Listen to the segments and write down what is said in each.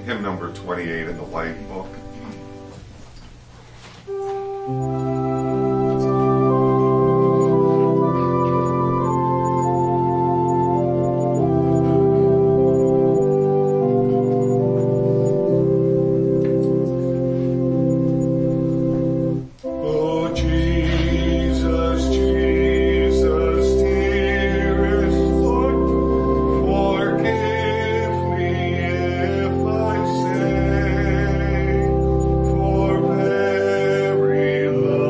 hymn number 28 in the White Book. Very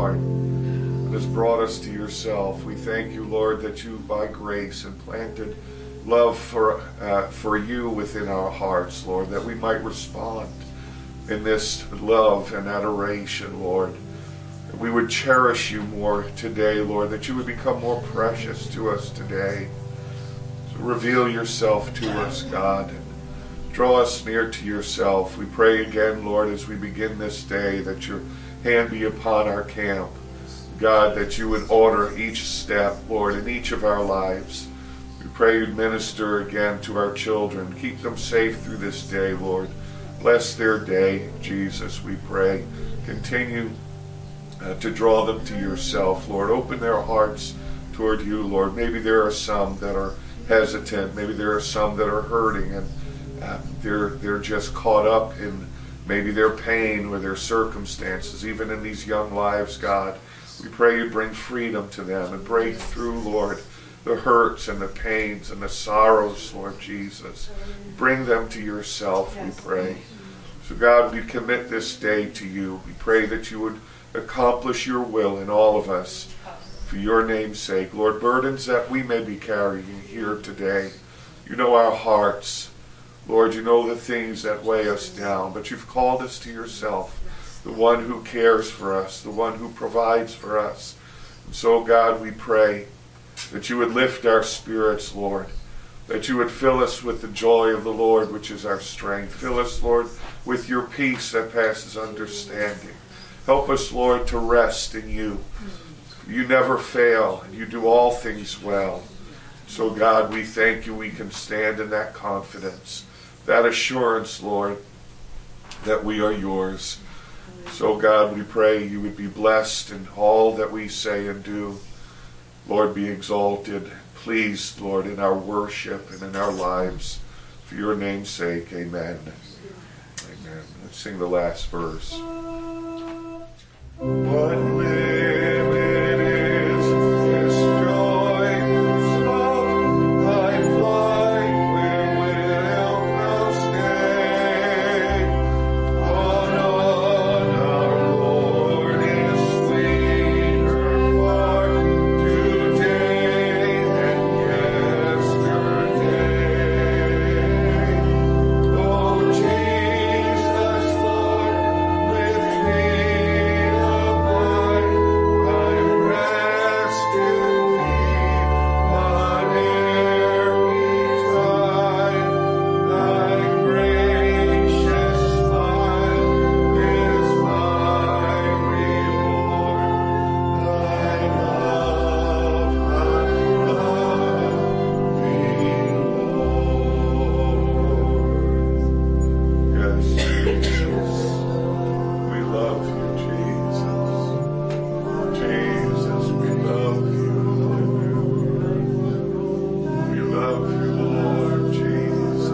heart and has brought us to yourself. We thank you, Lord, that you, by grace, implanted love for you within our hearts, Lord, that we might respond in this love and adoration, Lord. That we would cherish you more today, Lord, that you would become more precious to us today. So reveal yourself to us, God, and draw us near to yourself. We pray again, Lord, as we begin this day, that your hand be upon our camp. God, that you would order each step, Lord, in each of our lives. We pray you'd minister again to our children. Keep them safe through this day, Lord. Bless their day, Jesus, we pray. Continue to draw them to yourself, Lord. Open their hearts toward you, Lord. Maybe there are some that are hesitant. Maybe there are some that are hurting, and they're just caught up in maybe their pain or their circumstances, even in these young lives, God. We pray you bring freedom to them and break through, Lord, the hurts and the pains and the sorrows, Lord Jesus. Bring them to yourself, we pray. So God, we commit this day to you. We pray that you would accomplish your will in all of us for your name's sake. Lord, burdens that we may be carrying here today. You know our hearts. Lord, you know the things that weigh us down, but you've called us to yourself, the one who cares for us, the one who provides for us. And so, God, we pray that you would lift our spirits, Lord, that you would fill us with the joy of the Lord, which is our strength. Fill us, Lord, with your peace that passes understanding. Help us, Lord, to rest in you. You never fail, and you do all things well. So, God, we thank you. We can stand in that confidence, that assurance, Lord, that we are yours. So, God, we pray you would be blessed in all that we say and do. Lord, be exalted, pleased, Lord, in our worship and in our lives. For your name's sake, amen. Amen. Let's sing the last verse. What limit is this joy of thy flight? Where wilt thou stay? On, our Lord is sweeter far today than yesterday. Oh, Jesus, Lord, with me abide. I'm resting on every tide. Thy gracious smile is my reward. Thy love me, Lord. Yes, Jesus. We love you, Jesus. Jesus, we love you. Hallelujah. We love you, Lord Jesus.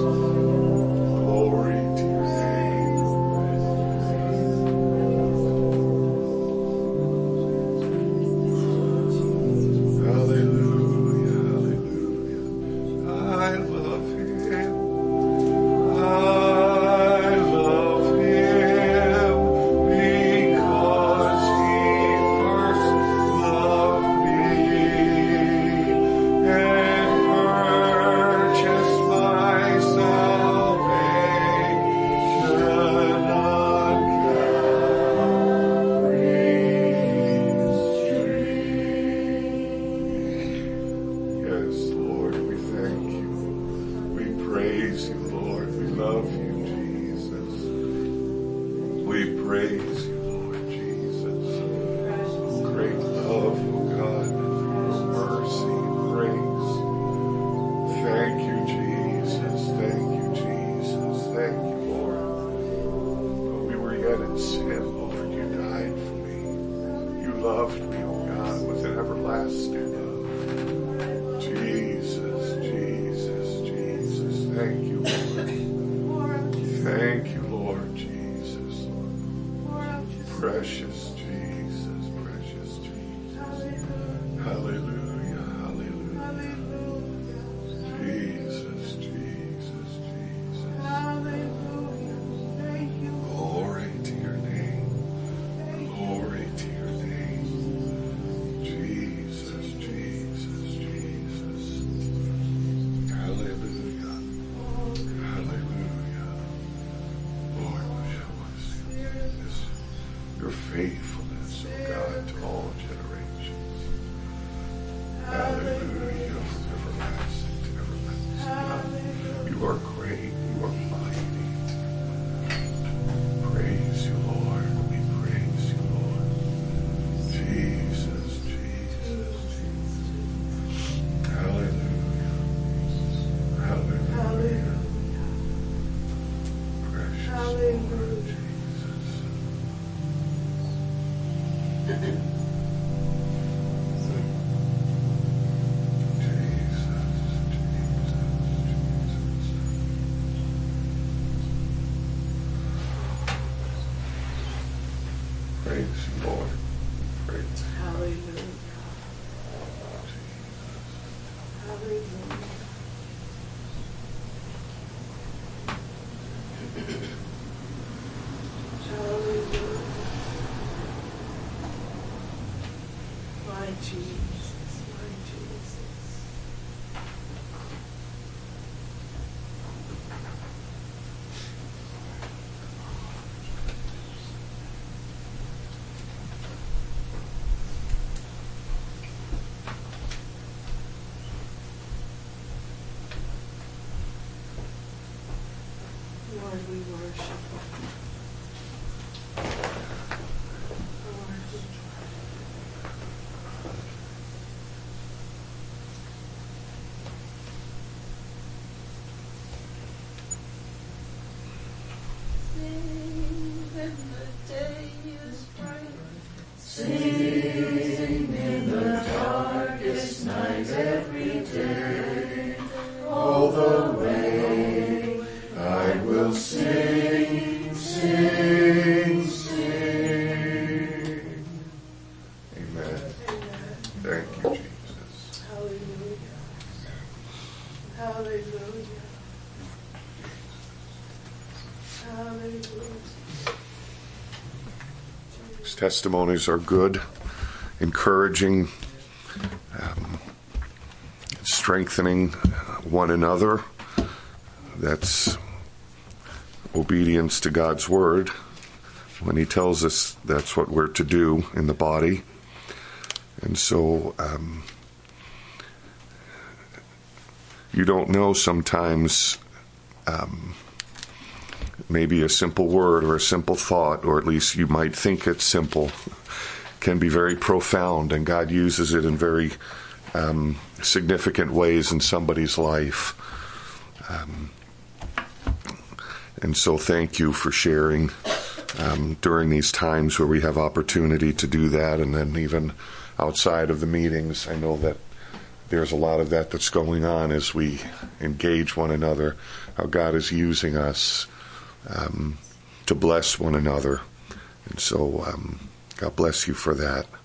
Glory to your name. Hallelujah, hallelujah. I love him. I love him because he first loved me and purchased my salvation on Calvary's tree. Yes, Lord, we thank you. We praise you, Lord. We love you, Jesus. We praise you, Lord Jesus. Great love, oh God, your mercy and grace. Thank you, Jesus. Thank you, Jesus. Thank you, Lord. When we were yet in sin, Lord, you died for me. You loved me, oh God, with an everlasting love. Jesus, Jesus, Jesus. Thank you, Lord. Thank you, Lord Jesus. Precious Jesus, precious Jesus. Hallelujah, hallelujah. Jesus, Jesus, Jesus. Glory to your name. Glory to your name. to all generations. Hallelujah, from everlasting to everlasting. You are great. You are mighty. Praise you, Lord. We praise you, Lord. Jesus, Jesus, Jesus. Hallelujah. Hallelujah. Precious Lord Jesus. Praise you, Lord. Praise you. Hallelujah. Hallelujah. Hallelujah. My Jesus, my Jesus. Lord, we worship you. Lord, we Sing when the day is bright. Sing in the darkest night every day. All the way I will sing, sing, sing. Amen. Amen. Thank you, Jesus. Hallelujah. Hallelujah. Hallelujah. These testimonies are good, encouraging, strengthening one another. That's obedience to God's word when he tells us that's what we're to do in the body. And so you don't know sometimes maybe a simple word or a simple thought, or at least you might think it's simple, can be very profound, and God uses it in very significant ways in somebody's life. And so thank you for sharing during these times where we have opportunity to do that, and then even outside of the meetings. I know that there's a lot of that that's going on as we engage one another, how God is using us to bless one another. And so God bless you for that.